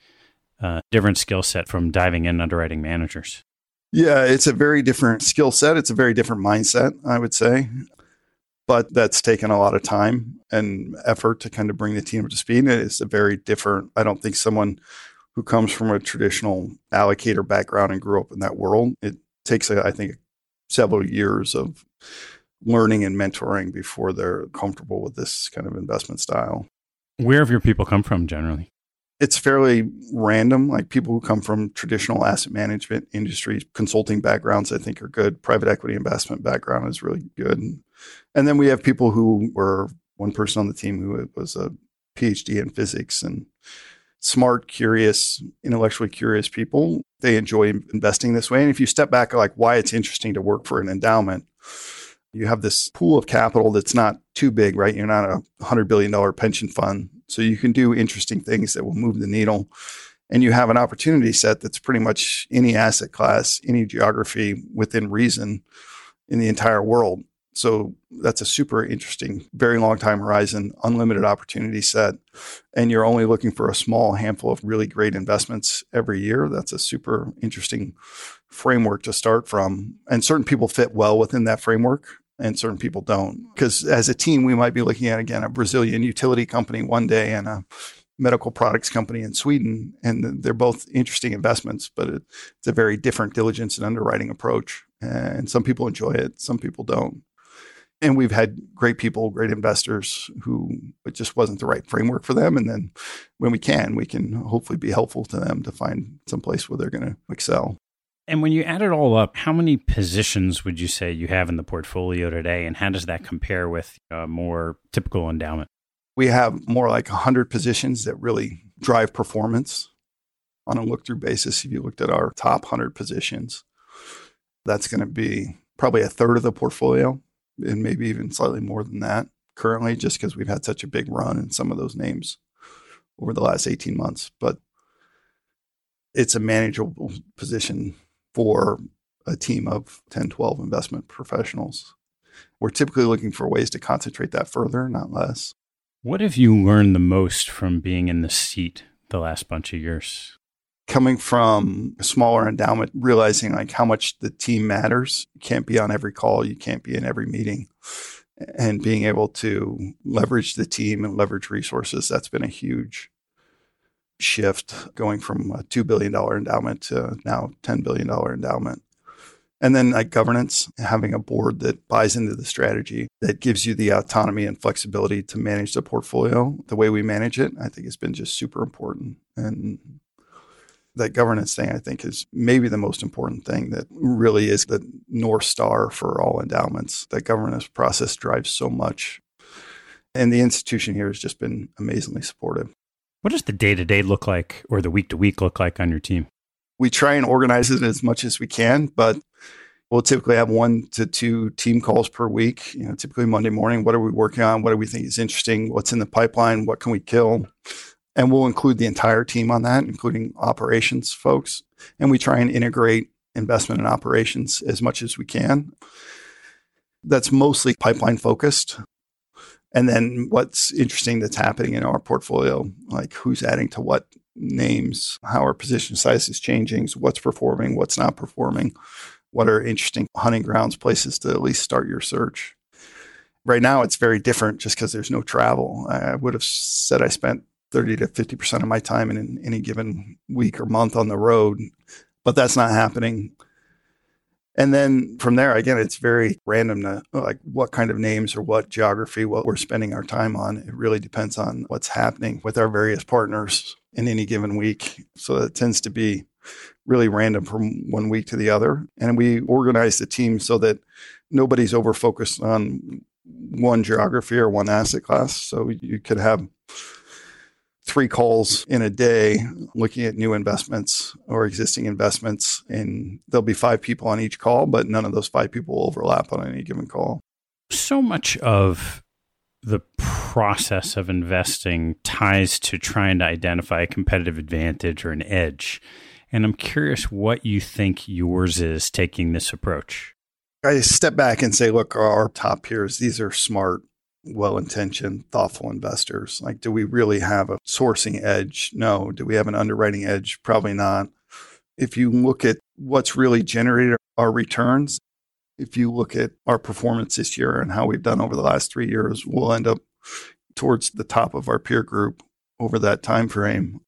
Speaker 2: a different skill set from diving in underwriting managers?
Speaker 3: Yeah, it's a very different skill set. It's a very different mindset, I would say. But that's taken a lot of time and effort to kind of bring the team up to speed. It's a very different, I don't think someone who comes from a traditional allocator background and grew up in that world, it takes, I think, several years of learning and mentoring before they're comfortable with this kind of investment style.
Speaker 2: Where have your people come from generally?
Speaker 3: It's fairly random. Like people who come from traditional asset management industries, consulting backgrounds, I think are good. Private equity investment background is really good. And then we have people who were one person on the team who was a P H D in physics, and smart, curious, intellectually curious people. They enjoy investing this way. And if you step back, like why it's interesting to work for an endowment, you have this pool of capital that's not too big, right? You're not a one hundred billion dollars pension fund. So you can do interesting things that will move the needle. And you have an opportunity set that's pretty much any asset class, any geography within reason in the entire world. So that's a super interesting, very long time horizon, unlimited opportunity set. And you're only looking for a small handful of really great investments every year. That's a super interesting framework to start from. And certain people fit well within that framework, and certain people don't. Because as a team, we might be looking at, again, a Brazilian utility company one day and a medical products company in Sweden. And they're both interesting investments, but it, it's a very different diligence and underwriting approach. And some people enjoy it, some people don't. And we've had great people, great investors who it just wasn't the right framework for them. And then when we can, we can hopefully be helpful to them to find some place where they're going to excel.
Speaker 2: And when you add it all up, how many positions would you say you have in the portfolio today? And how does that compare with a more typical endowment?
Speaker 3: We have more like one hundred positions that really drive performance on a look-through basis. If you looked at our top one hundred positions, that's going to be probably a third of the portfolio, and maybe even slightly more than that currently, just because we've had such a big run in some of those names over the last eighteen months. But it's a manageable position for a team of ten, twelve investment professionals. We're typically looking for ways to concentrate that further, not less.
Speaker 2: What have you learned the most from being in the seat the last bunch of years?
Speaker 3: Coming from a smaller endowment, realizing like how much the team matters. You can't be on every call. You can't be in every meeting. And being able to leverage the team and leverage resources, that's been a huge shift, going from a two billion dollars endowment to now ten billion dollars endowment. And then like governance, having a board that buys into the strategy, that gives you the autonomy and flexibility to manage the portfolio the way we manage it, I think has been just super important. And that governance thing, I think, is maybe the most important thing that really is the North Star for all endowments. That governance process drives so much. And the institution here has just been amazingly supportive.
Speaker 2: What does the day-to-day look like, or the week-to-week look like on your team?
Speaker 3: We try and organize it as much as we can, but we'll typically have one to two team calls per week. You know, typically Monday morning, what are we working on? What do we think is interesting? What's in the pipeline? What can we kill? And we'll include the entire team on that, including operations folks. And we try and integrate investment and operations as much as we can. That's mostly pipeline focused. And then what's interesting that's happening in our portfolio, like who's adding to what names, how our position size is changing, so what's performing, what's not performing, what are interesting hunting grounds, places to at least start your search. Right now, it's very different just because there's no travel. I would have said I spent thirty to fifty percent of my time in any given week or month on the road. but that's not happening. And then from there, again, it's very random to like what kind of names or what geography, what we're spending our time on. It really depends on what's happening with our various partners in any given week. So it tends to be really random from one week to the other. And we organize the team so that nobody's over focused on one geography or one asset class. So you could have three calls in a day looking at new investments or existing investments, and there'll be five people on each call, but none of those five people will overlap on any given call.
Speaker 2: So much of the process of investing ties to trying to identify a competitive advantage or an edge. And I'm curious what you think yours is taking this approach.
Speaker 3: I step back and say, look, our top peers, these are smart, well-intentioned, thoughtful investors. Like, do we really have a sourcing edge? No. Do we have an underwriting edge? Probably not. If you look at what's really generated our returns, if you look at our performance this year and how we've done over the last three years, we'll end up towards the top of our peer group over that time frame.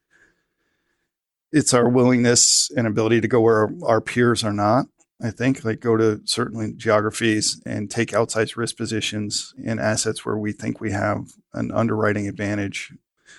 Speaker 3: It's our willingness and ability to go where our peers are not. I think, like go to certain geographies and take outsized risk positions in assets where we think we have an underwriting advantage.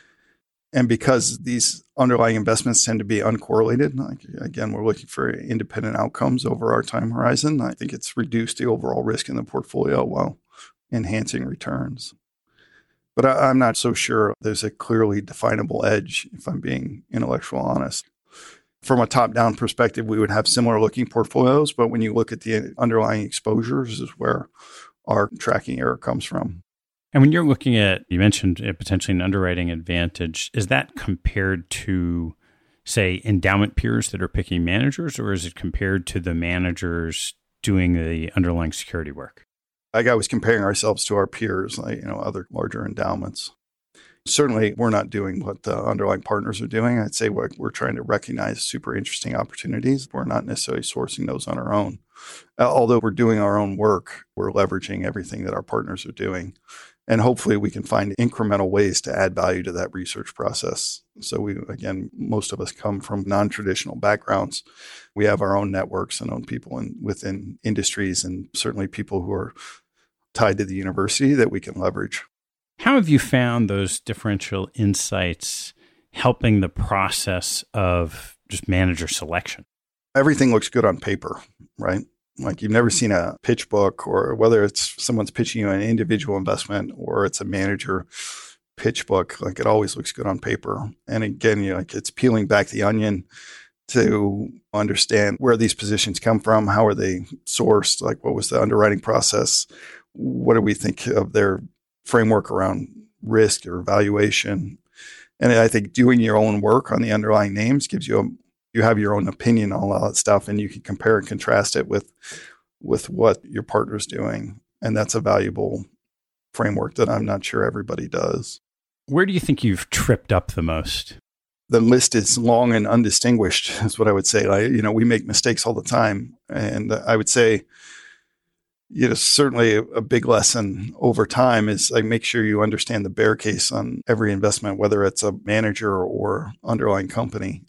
Speaker 3: And because these underlying investments tend to be uncorrelated, like, again, we're looking for independent outcomes over our time horizon. I think it's reduced the overall risk in the portfolio while enhancing returns. But I, I'm not so sure there's a clearly definable edge, if I'm being intellectually honest. From a top-down perspective, we would have similar looking portfolios, but when you look at the underlying exposures is where our tracking error comes from.
Speaker 2: And when you're looking at, you mentioned potentially an underwriting advantage, is that compared to, say, endowment peers that are picking managers, or is it compared to the managers doing the underlying security work?
Speaker 3: Like I was comparing ourselves to our peers, like, you know, other larger endowments. Certainly, we're not doing what the underlying partners are doing. I'd say we're, we're trying to recognize super interesting opportunities. We're not necessarily sourcing those on our own. Uh, although we're doing our own work, we're leveraging everything that our partners are doing. And hopefully we can find incremental ways to add value to that research process. So we, again, most of us come from non-traditional backgrounds. We have our own networks and own people in, within industries, and certainly people who are tied to the university that we can leverage.
Speaker 2: How have you found those differential insights helping the process of just manager selection?
Speaker 3: Everything looks good on paper, right? Like you've never seen a pitch book, or whether it's someone's pitching you an individual investment or it's a manager pitch book, like it always looks good on paper. And again, you know, like it's peeling back the onion to understand where these positions come from, how are they sourced, like what was the underwriting process, what do we think of their framework around risk or valuation. And I think doing your own work on the underlying names gives you a, you have your own opinion on all that stuff, and you can compare and contrast it with, with what your partner's doing. And that's a valuable framework that I'm not sure everybody does.
Speaker 2: Where do you think you've tripped up the most?
Speaker 3: The list is long and undistinguished, is what I would say. Like, you know, we make mistakes all the time. And I would say, you know, certainly a, a big lesson over time is like make sure you understand the bear case on every investment, whether it's a manager or underlying company,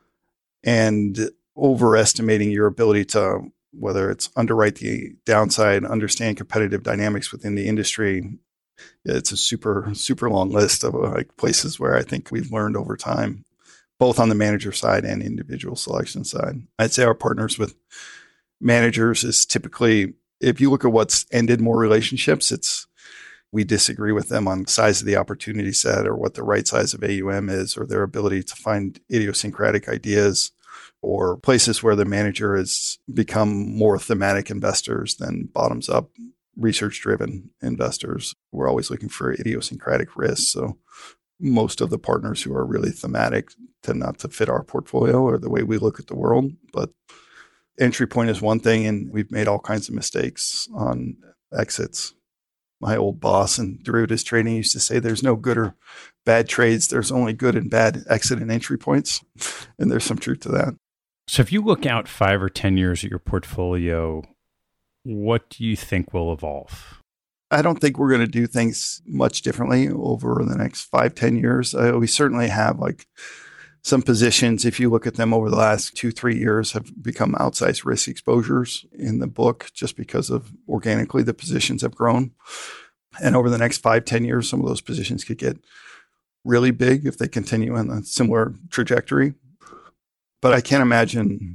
Speaker 3: and overestimating your ability to, whether it's underwrite the downside, understand competitive dynamics within the industry. It's a super, super long list of like places where I think we've learned over time, both on the manager side and individual selection side. I'd say our partners with managers is typically, if you look at what's ended more relationships, it's we disagree with them on size of the opportunity set or what the right size of A U M is, or their ability to find idiosyncratic ideas, or places where the manager has become more thematic investors than bottoms up research-driven investors. We're always looking for idiosyncratic risks. So most of the partners who are really thematic tend not to fit our portfolio or the way we look at the world. But entry point is one thing, and we've made all kinds of mistakes on exits. My old boss in derivatives trading used to say there's no good or bad trades. There's only good and bad exit and entry points. And there's some truth to that.
Speaker 2: So if you look out five or ten years at your portfolio, what do you think will evolve?
Speaker 3: I don't think we're going to do things much differently over the next five, ten years. Uh, we certainly have like Some positions, if you look at them over the last two, three years, have become outsized risk exposures in the book just because of organically the positions have grown. And over the next five, ten years, some of those positions could get really big if they continue on a similar trajectory. But I can't imagine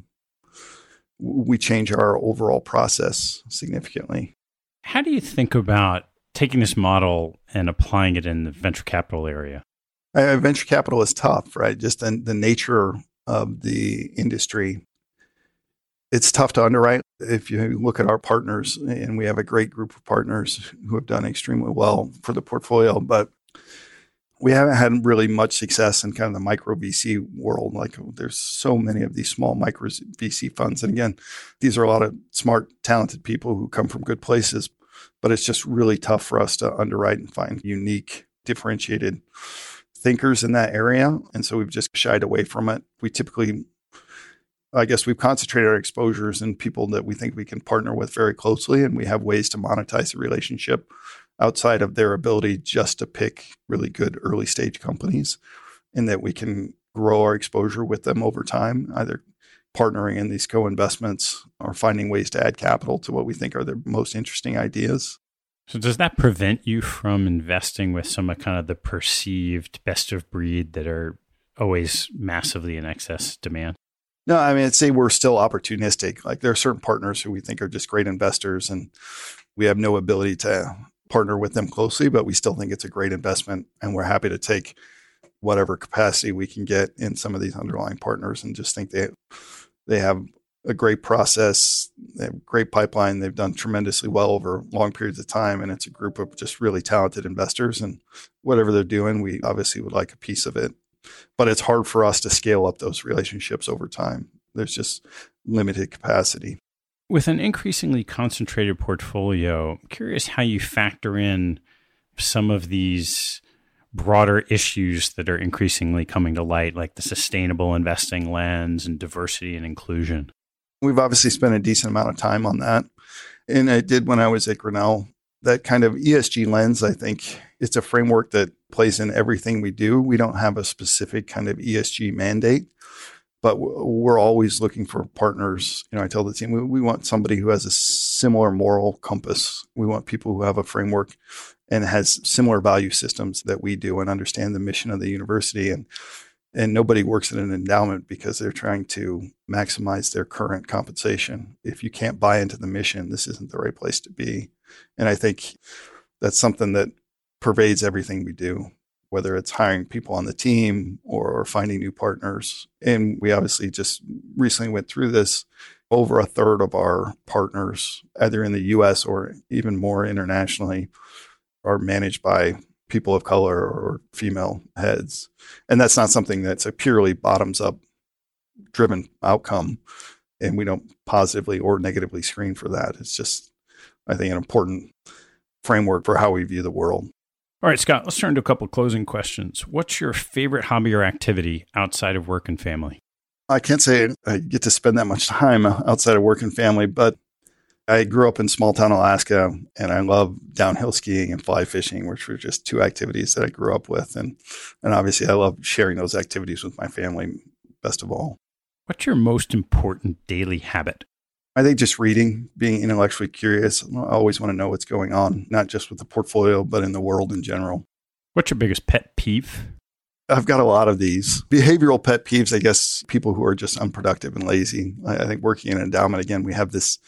Speaker 3: we change our overall process significantly.
Speaker 2: How do you think about taking this model and applying it in the venture capital area?
Speaker 3: Uh, venture capital is tough, right? Just the, the nature of the industry. It's tough to underwrite. If you look at our partners, and we have a great group of partners who have done extremely well for the portfolio, but we haven't had really much success in kind of the micro V C world. Like there's so many of these small micro V C funds. And again, these are a lot of smart, talented people who come from good places, but it's just really tough for us to underwrite and find unique, differentiated thinkers in that area. And so we've just shied away from it. We typically, I guess we've concentrated our exposures in people that we think we can partner with very closely, and we have ways to monetize the relationship outside of their ability just to pick really good early stage companies, and that we can grow our exposure with them over time, either partnering in these co-investments or finding ways to add capital to what we think are the most interesting ideas.
Speaker 2: So does that prevent you from investing with some of kind of the perceived best of breed that are always massively in excess demand?
Speaker 3: No, I mean, I'd say we're still opportunistic. Like there are certain partners who we think are just great investors, and we have no ability to partner with them closely, but we still think it's a great investment, and we're happy to take whatever capacity we can get in some of these underlying partners, and just think they they have a great process, they have a great pipeline, they've done tremendously well over long periods of time, and it's a group of just really talented investors, and whatever they're doing, we obviously would like a piece of it. But it's hard for us to scale up those relationships over time. There's just limited capacity.
Speaker 2: With an increasingly concentrated portfolio, I'm curious how you factor in some of these broader issues that are increasingly coming to light, like the sustainable investing lens and diversity and inclusion.
Speaker 3: We've obviously spent a decent amount of time on that. And I did when I was at Grinnell. That kind of E S G lens, I think it's a framework that plays in everything we do. We don't have a specific kind of E S G mandate, but we're always looking for partners. You know, I tell the team, we, we want somebody who has a similar moral compass. We want people who have a framework and has similar value systems that we do and understand the mission of the university. And And nobody works in an endowment because they're trying to maximize their current compensation. If you can't buy into the mission, this isn't the right place to be. And I think that's something that pervades everything we do, whether it's hiring people on the team or finding new partners. And we obviously just recently went through this. Over a third of our partners, either in the U S or even more internationally, are managed by people of color or female heads. And that's not something that's a purely bottoms up driven outcome. And we don't positively or negatively screen for that. It's just, I think, an important framework for how we view the world.
Speaker 2: All right, Scott, let's turn to a couple of closing questions. What's your favorite hobby or activity outside of work and family?
Speaker 3: I can't say I get to spend that much time outside of work and family, but I grew up in small town Alaska, and I love downhill skiing and fly fishing, which were just two activities that I grew up with. And, and obviously, I love sharing those activities with my family, best of all.
Speaker 2: What's your most important daily habit?
Speaker 3: I think just reading, being intellectually curious. I always want to know what's going on, not just with the portfolio, but in the world in general.
Speaker 2: What's your biggest pet peeve?
Speaker 3: I've got a lot of these. Behavioral pet peeves, I guess, people who are just unproductive and lazy. I, I think working in an endowment, again, we have this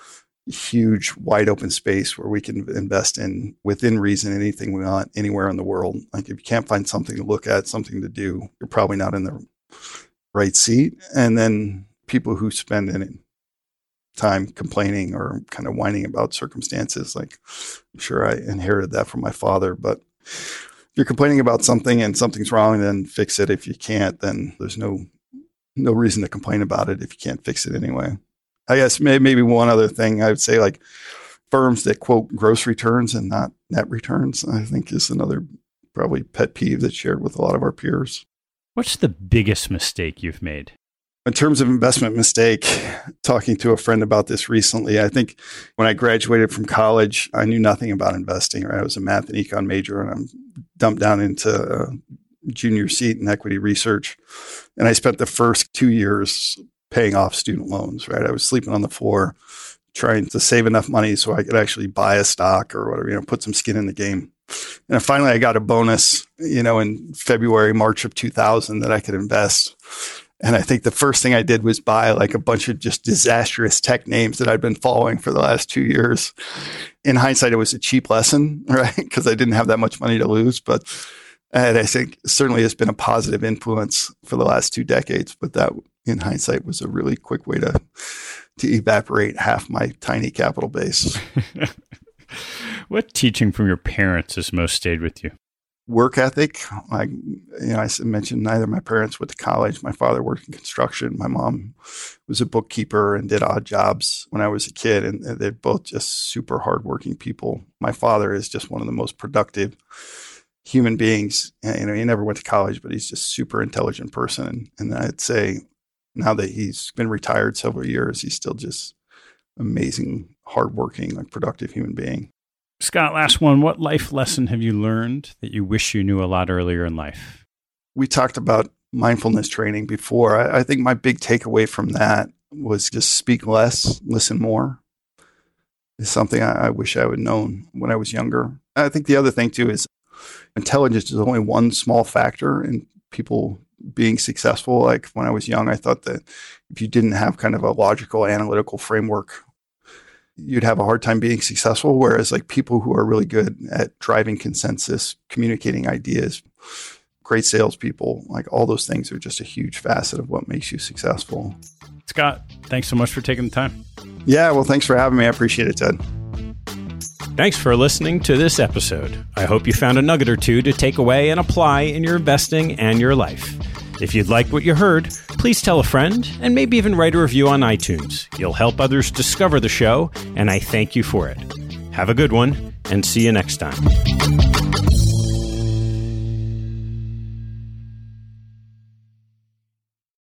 Speaker 3: huge, wide open space where we can invest in, within reason, anything we want, anywhere in the world. Like if you can't find something to look at, something to do, you're probably not in the right seat. And then people who spend any time complaining or kind of whining about circumstances, like I'm sure I inherited that from my father, but if you're complaining about something and something's wrong, then fix it. If you can't, then there's no, no reason to complain about it if you can't fix it anyway. I guess maybe one other thing I would say, like firms that quote gross returns and not net returns, I think is another probably pet peeve that's shared with a lot of our peers.
Speaker 2: What's the biggest mistake you've made?
Speaker 3: In terms of investment mistake, talking to a friend about this recently, I think when I graduated from college, I knew nothing about investing. Right? I was a math and econ major, and I'm dumped down into uh, junior seat in equity research. And I spent the first two years paying off student loans, right? I was sleeping on the floor, trying to save enough money so I could actually buy a stock or whatever, you know, put some skin in the game. And finally, I got a bonus, you know, in February, March of two thousand that I could invest. And I think the first thing I did was buy like a bunch of just disastrous tech names that I'd been following for the last two years. In hindsight, it was a cheap lesson, right? Because I didn't have that much money to lose. But and I think certainly has been a positive influence for the last two decades. But that, in hindsight, was a really quick way to to evaporate half my tiny capital base.
Speaker 2: What teaching from your parents has most stayed with you?
Speaker 3: Work ethic. Like, you know, I mentioned neither my parents went to college. My father worked in construction. My mom was a bookkeeper and did odd jobs when I was a kid. And they're both just super hardworking people. My father is just one of the most productive human beings. You know, he never went to college, but he's just super intelligent person. And I'd say now that he's been retired several years, he's still just amazing, hardworking, like productive human being.
Speaker 2: Scott, last one. What life lesson have you learned that you wish you knew a lot earlier in life?
Speaker 3: We talked about mindfulness training before. I, I think my big takeaway from that was just speak less, listen more. It's something I, I wish I would have known when I was younger. I think the other thing too is intelligence is only one small factor in people being successful. Like when I was young, I thought that if you didn't have kind of a logical, analytical framework, you'd have a hard time being successful. Whereas like people who are really good at driving consensus, communicating ideas, great salespeople, like all those things are just a huge facet of what makes you successful.
Speaker 2: Scott, thanks so much for taking the time.
Speaker 3: Yeah, well, thanks for having me. I appreciate it, Ted.
Speaker 2: Thanks for listening to this episode. I hope you found a nugget or two to take away and apply in your investing and your life. If you'd like what you heard, please tell a friend and maybe even write a review on iTunes. You'll help others discover the show, and I thank you for it. Have a good one, and see you next time.